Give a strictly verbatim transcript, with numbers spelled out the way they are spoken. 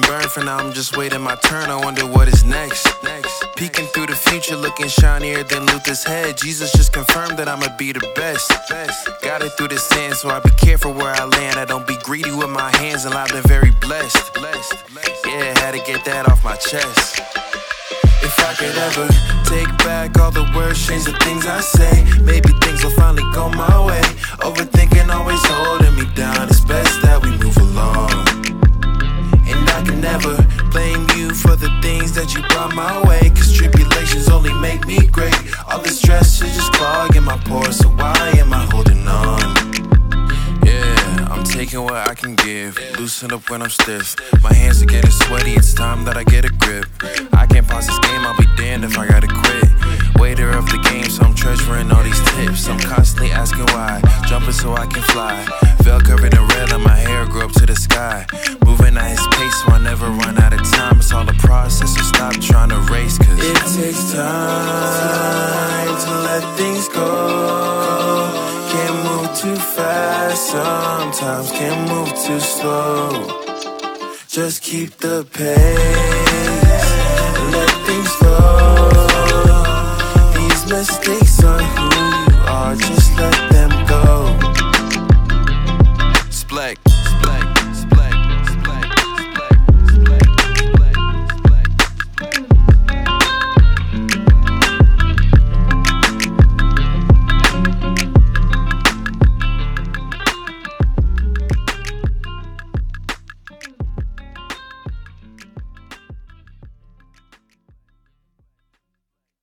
burned. For now I'm just waiting my turn, I wonder what is next. Peeking through the future, looking shinier than Luther's head. Jesus just confirmed that I'ma be the best. Got it through the sand, so I be careful where I land. I don't be greedy with my hands, and I've been very blessed. Yeah, had to get that off my chest. If I could ever take back all the words, change the things I say, maybe things will finally go my way. Overthinking always holding me down, it's best that we move along. And I can never blame you for the things that you brought my way, cause tribulations only make me great. All the stress is just clogging my pores, so why am I holding on? Yeah, I'm taking what I can give, loosen up when I'm stiff. My hands are getting sweaty, it's time that I get a grip. I can't pause this game, I'll be damned if I gotta quit. Waiter of the game, so I'm treasuring all these tips. I'm constantly asking why, jumping so I can fly. Veil covered in red, and my hair grew up to the sky. Moving at his pace, so I never run out of time. It's all a process, so stop trying to race, cause it takes time to let things go. Can't move too fast, sometimes can't move too slow. Just keep the pace and let things flow. These mistakes are who you are, just let them